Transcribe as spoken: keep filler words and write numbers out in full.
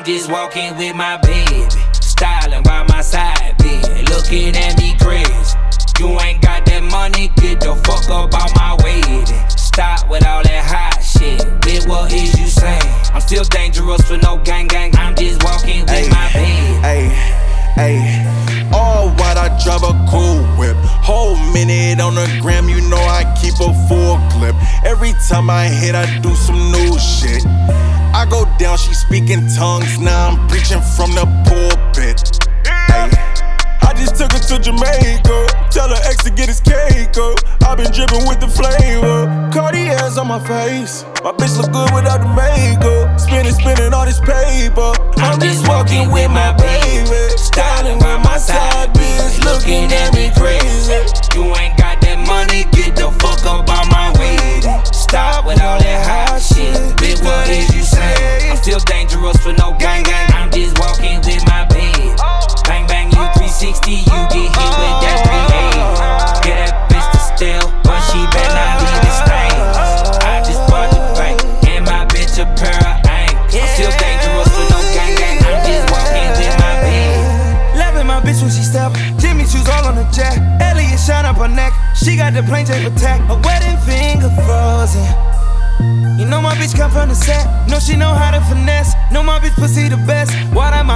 I'm just walking with my baby, styling by my side, bitch. Looking at me crazy. You ain't got that money, get the fuck up out my way then. Stop with all that hot shit, bitch, what is you saying? I'm still dangerous for no gang gang, I'm just walking with ay, my baby. Ay, ay, all white, I drive a cool whip. Whole minute on the gram, you know I keep a full clip. Every time I hit, I do some new shit. I go down, she speaking tongues, now I'm preaching from the pulpit. Ay, I just took her to Jamaica, tell her ex to get his cake up. I been dripping with the flavor, Cartier's on my face. My bitch look good without the makeup, spinning, spinning all this paper. I'm just walking with my baby, styling by my side, bitch, looking at me crazy. You ain't got that money, get the fuck up out my way then. Stop with all that hot shit, bitch, what is you saying? I'm still dangerous for no gang gang, I'm just walking with my baby. Bang bang, you three sixty, you get hit with that three eighty. Get that bitch to steal, but she better not leave it stained. I just bought the bank, and my bitch a pair of ankles. I'm still dangerous for no gang gang, I'm just walking with my baby. Loving my bitch when she step, Jimmy shoes all on the jack. Elliot shine up her neck, she got the plain tape attack. Her wedding finger frozen. You know my bitch come from the set, know she know how to finesse. Know my bitch pussy the best, why that